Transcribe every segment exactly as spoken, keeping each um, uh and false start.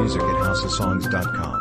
music at house of songs dot com.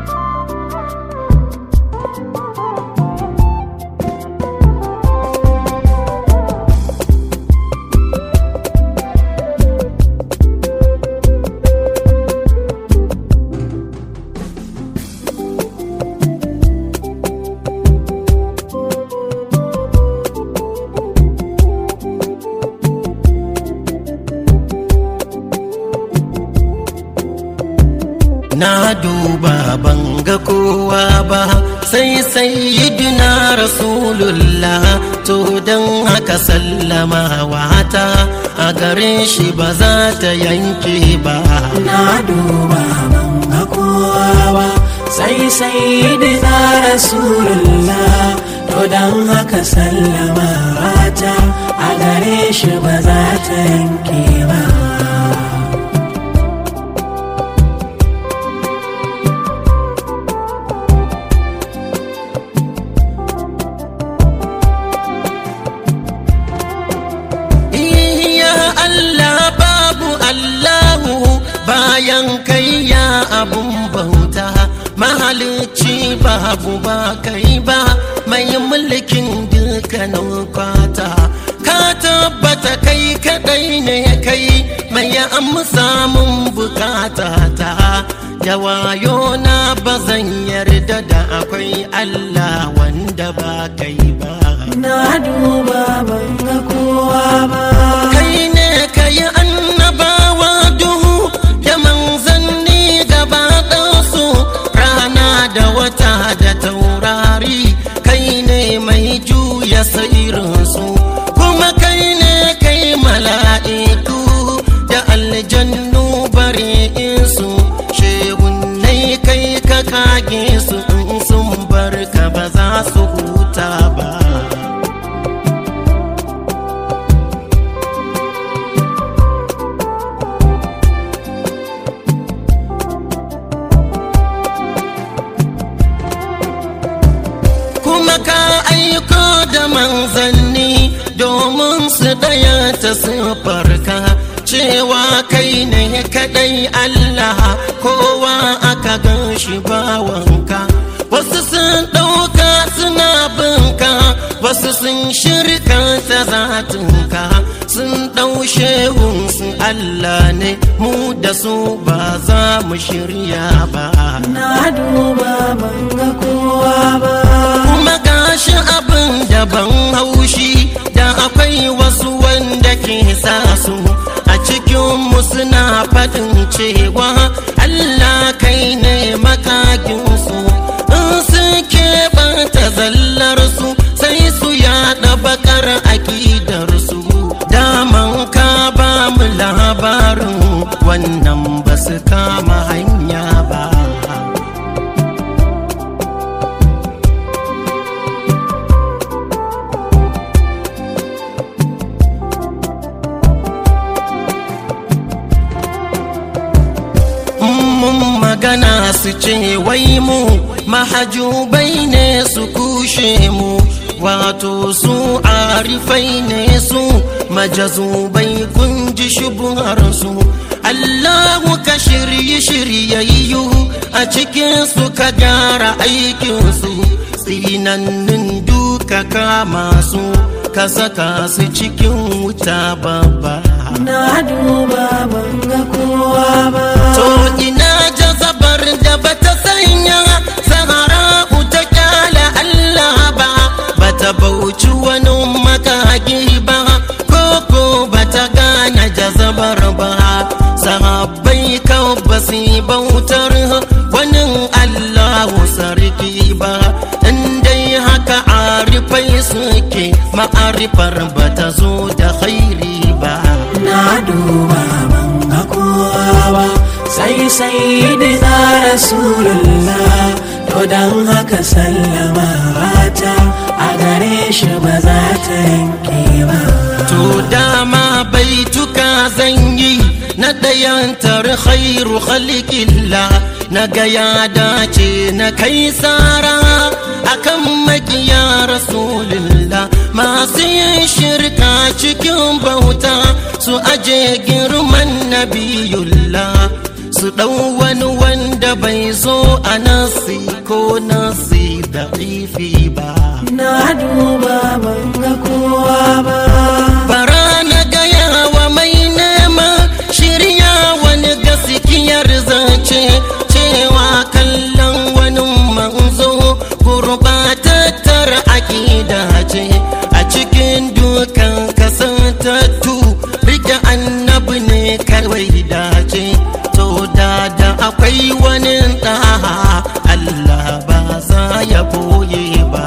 Na duba ban ga kowa ba sai sayyidina rasulullah, to don haka sallamawa ta a gare shi ba za ta yanke ba. Na duba ban ga kowa ba sai sayyidina rasulullah, to don haka sallamawa ta a gare shi ba za ta yanke ba. Bayan kai ya abun bauta, mahalicci babu ba kai ba, mai mulkin dukkanin kwata. Ka tabbata kai kadai ne kai, mai amsa mun bukata ta. Da wayo na bazan yarda da akwai Allah wanda ba kai ba. Na duba ban ga kowa ba. Kai ne kai annabawa duhu da manzanni gaba ɗansu, rana da wata da taurari. Kai ne mai juya sairinsu, kuma kai ne kai mala'iku da aljannu bari'insu. Shehunnai kai ka kage su, in sun barka ba za su huta ba. Kuma ka aiko da manzanni domin su ɗaya ta siffarka, cewa kai ne kaɗai Allah, kowa aka gan shi bawanka. Wasu sun ɗauka suna binka, wasu sun shirka ta zatinka, sun ɗau shehunsu Allah ne, mu da su ba za mu shirya ba. Na duba ban ga kowa ba. Kuma gashi abin da ban haushi, da akwai wasu wanda ke sa su a cikinmu suna faɗin cewa Allah kai ne makaginsu. In suke bata zallarsu sai su yaɗa bakar aƙidarsu. Daman ka ba mu labarin wannan ba su kama hanya ba. Magana su ce wai mu mahajubai ne su kushe mu, wato su arifai ne su majazubai, kun ji shubuhar su. Allahu ka shirye shiryayyu a cikin su ka gyara aikin su, tsinannin duka kama su ka saka su cikin wuta babba. Na duba ban ga kowa ba. To ina jazabar da bata sanya Zahra'u ta kyala Allah ba, bata bauci wani makagi ba, koko bata gane jazabar ba. Sahabbai kau basu bautar wani Allahu sarki ba, in dai haka arifai suke, ma'arifar bata zo da khairi ba. Na duba ban ga kowa ba sai sayyidina rasulullah, to don haka sallamawa ta a gare shi ba za ta yanke ba. To dama baituka zan yi na ɗayantar khairu khalqillah, na ga ya dace na kai sara akan makiya rasulullah, masu yin shirka cikin bauta su aje girman nabiyullah, su ɗau wani wanda bai zo a nasi ko nasi da ifi ba. Na duba ban ga kowa ba. Bara na gaya wa mai nema shirya wani gaskiyar zance cewa kallon wani manzo gurbatattar aƙida ce a cikin dukan kasantattu rike annabi ne kawai dace. To da da akwai wani ɗaha Allah ba za ya boye ba.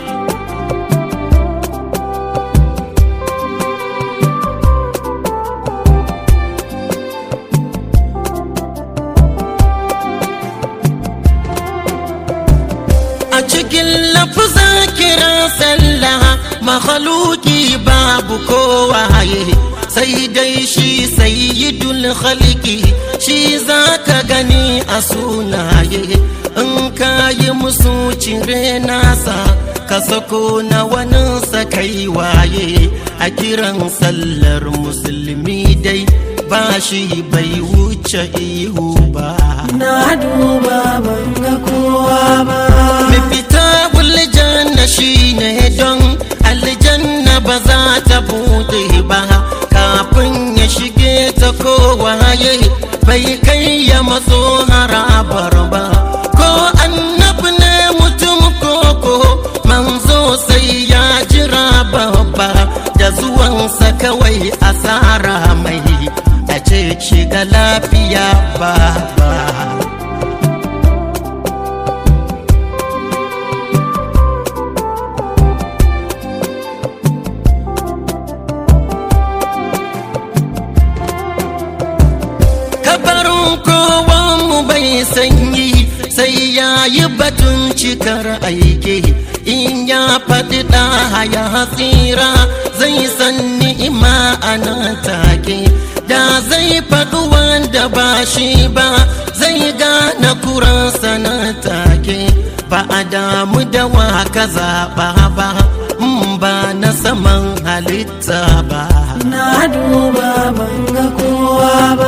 A cikin lafuza kira sallah makhluki babu kowaye sai dai shi sayyidul khalqi shi zaka gani a sunaye. In kayi musu cire nasa ka sako na wani sakai waye. A kiran sallar musulmi dai ba shi bai wuce ihu ba. Na duba ban ga kowa ba. Mafita aljanna shine don aljanna ba za ta bude ba kafin ya shige ta kowaye bai kai ya matso harabar ba. Ko annabi ne mutum koko manzo sai ya jira babba da zuwansa kawai asara mai a ce shiga lafiya ba ba. Sanyi sai ya yi batun cikar aiki in ya faɗi ɗaha ya tsira zai san ni'ima a nan take. Da zai faɗi wanda ba shi ba zai gane kuransa nan take. Ba a damu da wa ka zaɓa ba in ba na saman halitta ba. Na duba ban ga kowa ba.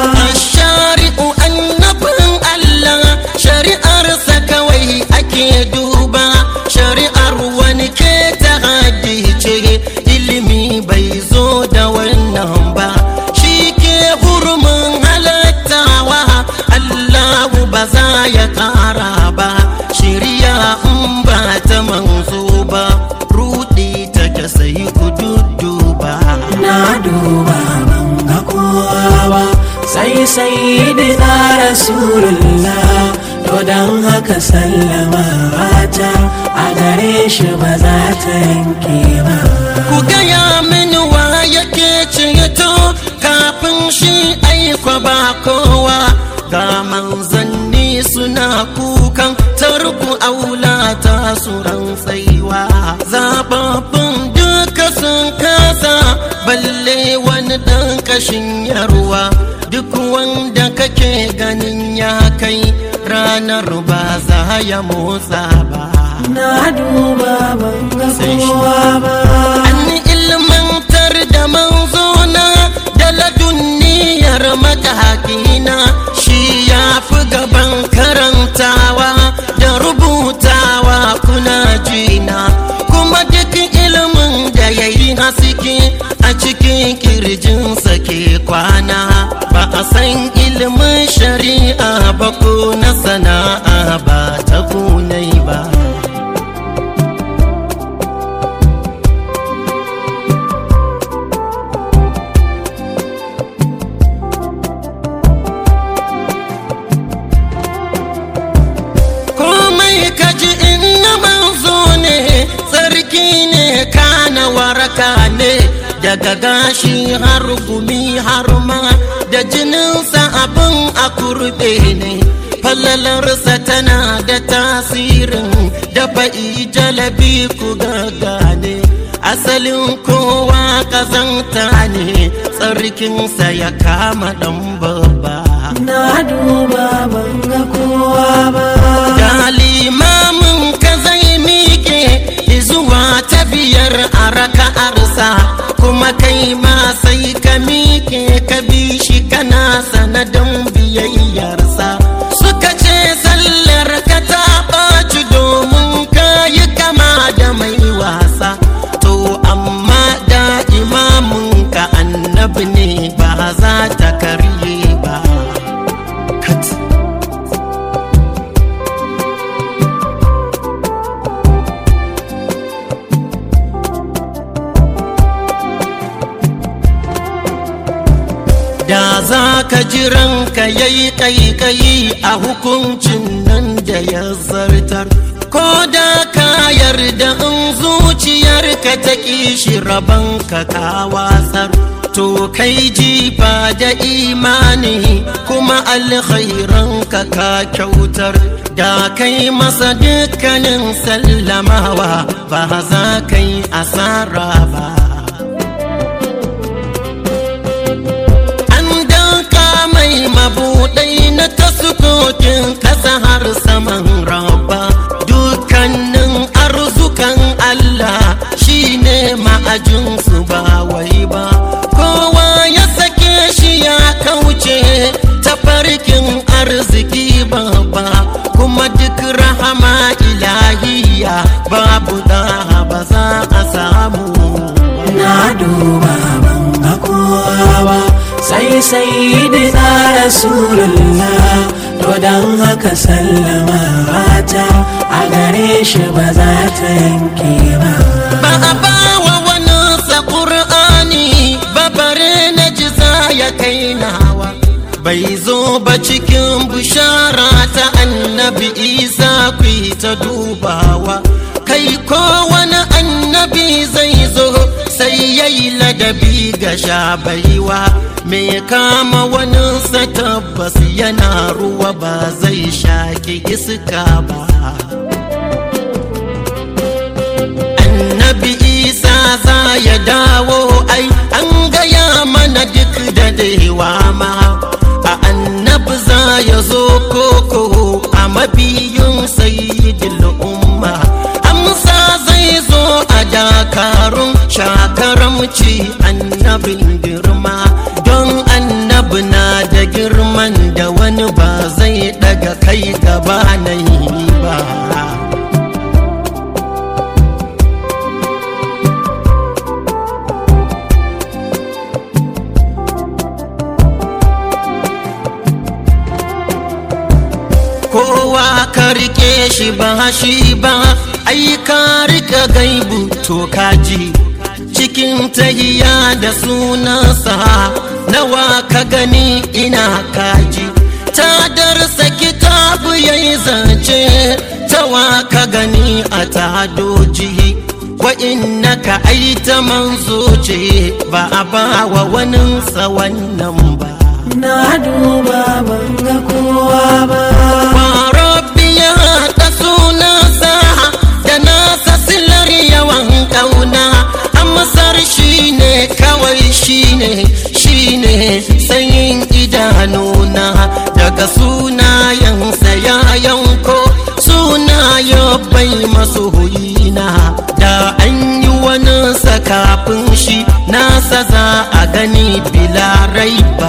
Ashari'u annabin Allah shari'arsa kawai ake duba. Shari'ar wani ke ta hadice ilimi bai zo da wannan ba. Shi ke hurumin halattawa Allahu ba za ya kara ba. Shiriya in ba ta manzo ba rudi take sai ku dudduba. Na duba ban ga kowa ba sai sayyidina rasulullah. To don haka sallama ta a gare shi ba za ta yanke ba. Ku gaya mini wa yake ceto kafin shi aiko ba kowa. Ga manzanni suna kukan tarku aula ta suran tsaiwa. Zababbin duka sun kasa balle wani ɗan kashin yarwa. Duk wanda kake ganin ya kai ranar ba za ya motsa ba. Na duba ban ga kowa ba. An ilmantar da manzona da ladunniyar matahakina shi ya fi gaban karantawa da rubutawa kuna jina. Kuma duk ilimin da ya yi haske a cikin kirjinsa ke kwana. Ba a san ilimin shari'a ba ko na sana'a ba ta kunai ba. Komai kaji inna manzo ne tsarki ne kana waraka ne. Daga gashi har gumi har ma da jininsa abin a kurɓe ne. Fallalarsa tana da tasirin da fa'i jalabi ku gagane. Asalin kowa kazanta ne tsarkinsa ya kama ɗan babba. Na duba ban ga kowa ba. Da limamin ka zai miƙe zuwa ta biyar a raka'arsa kuma kai ma sai ka miƙe ka bi shi kana sanadin biyayya. za ka jiranka yayi kaikayi a hukuncin nan da ya zartar, ko da ka yarda in zuciyarka ta kishi rabanka ka watsar. To kai jifa da imani kuma alkhairanka ka kyautar, da kai masa dukkanin sallamawa ba za ka yi asara ba. An danka mai mabuɗai na taskokin ƙasa har saman rabba, dukkanin arzukan Allah shine ma'ajinsu ba wai ba. Kowa ya sake shi ya kauce ta farkin arziki babba, kuma duk rahama ilahiya babu da ba za a samu. Na duba ban ga kowa ba sai sayyidina Rasulullah, to dan haka sallama ta a gare shi ba za ta yanke ba. Ba a bawa wani sa Qur'ani ba bare na ji za ya kai nawa, bai zo ba cikin bishara ta annabi Isa ku ta dubawa. Kai ko wani annabi zai zo sai yayi ladabi ga shabaiwa, me kama wani sa tabbas yana ruwa ba zai shaki iska ba. Annabi Isa za ya dawo ai an gaya mana duk da dewa ma, a annabi za ya zo koko a mabiyin sayyidil umma. Amsa zai zo a dakarun shakaramci annabin girma, don annabi na da girman da wani ba zai daga kai gaba na yi ba. Kowa ka rike shi ba shi ba, ai ka rika gaibu to kaji, cikin tahiya da sunansa nawa ka gani ina kaji. Ta darsa kitabu yayi zance tawa ka gani a tadoji, wa innaka ai ta manzo ce ba a ba wa waninsa wannan ba. Na duba ban ga kowa ba. Rabbi ya haɗa sunansa da nasa silar yawan ƙauna, amsar shine kawai shine shine sanyin idanuna, daga sunayensa ya yanko sunaye bai masoyina, da an yi wani kafin shi nasa za a gani bila raiba.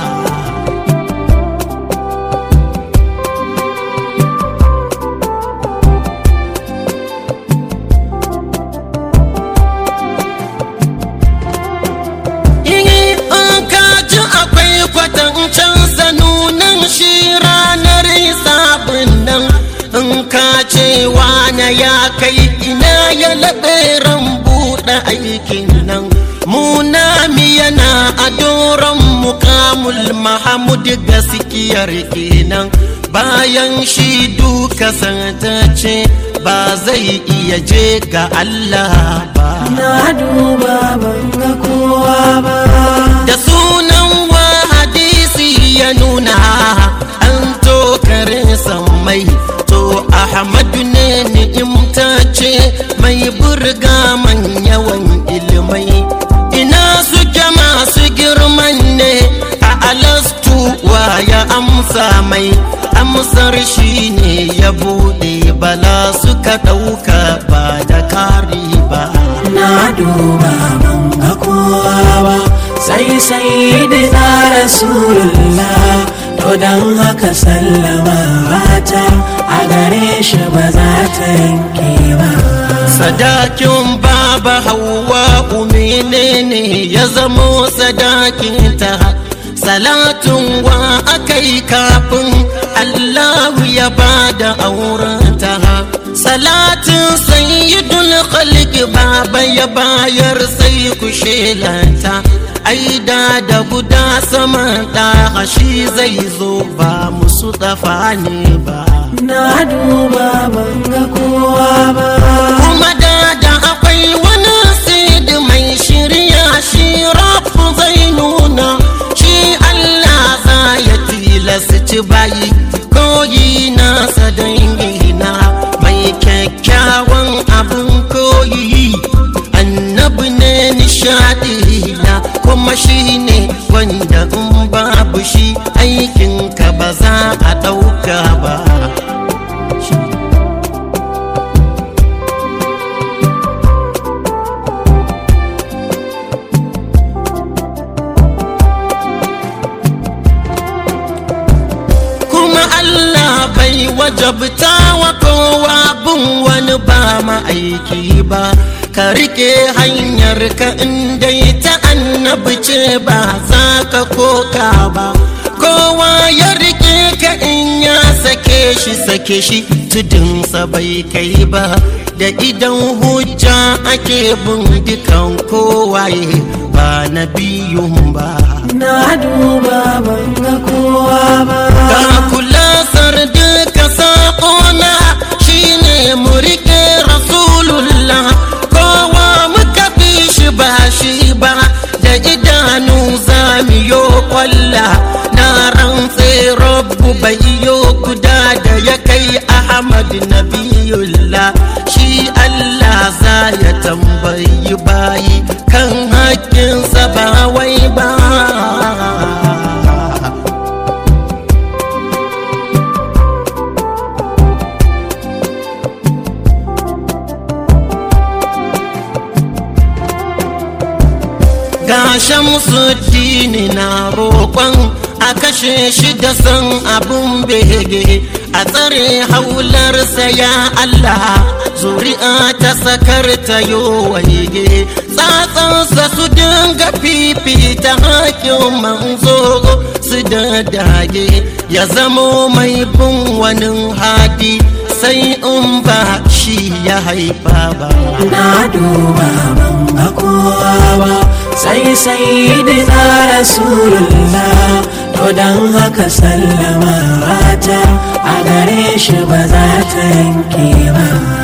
Wane ya kai ina ya laɓe ran buɗe aikin nan, munami yana a doron mukamul Mahamud gaskiyar kenan, bayan shi duka santace ba zai iya je ga Allah ba. Na duba ban ga kowa ba. Da sunan wa hadisi ya nuna an tokarin sammai, to Ahmadu ne ni'imtace mai burga man yawan ilmai. Ina suke masu girman ne a alastu wa ya amsa mai, amsar shi ne ya buɗe bala suka ɗauka ba da kari ba. Na duba ban ga kowa ba sai sayyidina Rasulullah, to dan haka sallama ta a gare shi ba za ta yanke ba. Sadakin baba Hauwa umine ne ya zamo sadakinta, salatun wa akai kafin Allahu ya bada aurenta, salatin sayyidul khalq baba ya bayar sai ku shelanta, aida da guda saman ɗaha shi zai zo ba musu dafa ne ba. Na duba ban ga kowa ba. Kuma da da akwai wani sidi mai shirya shi rafu zai nuna shi Allah za ya tilasci bayi koyi nasa dangina mai kyakkyawan abin koyi. Annabi ne nishadi na kuma shi ne wanda in babu shi aikinka ba za a ɗauka ba. Allah bai wajabta wa kowa bin wani ba ma'aiki ba, ka rike hanyar ka inda ta annabi ce ba za ka koka ba. Kowa ya rike ka in ya sake shi sake shi tudunsa bai kai ba, da idan hujja ake bin dukan kowaye ba na biyun ba. Na duba ban ga kowa ba. Ka kula sar duka saƙona shine mu rike Rasulullah, kowa muka fi shi ba shi ba, da idanu za mu yo kwalla. Na rantse Rabbu bai yo guda da ya kai Ahmad Nabiyullah, shi Allah za ya tambayi bayi kan haƙƙinsa ba wai ba. Ga Shamsuddini na roƙon a kashe shi da san abun bege, a tsare haularsa ya Allah, zuri'a ta sakar ta yo waige, tsatsansa su dinga fifita haƙin manzo su da dage, ya zamo mai bin wani hadi sai in ba shi ya haifa ba. Na duba ban ga kowa ba, sai sayyidina Rasulullah, to dan haka sallama ta a gare shi ba za ta yanke ba.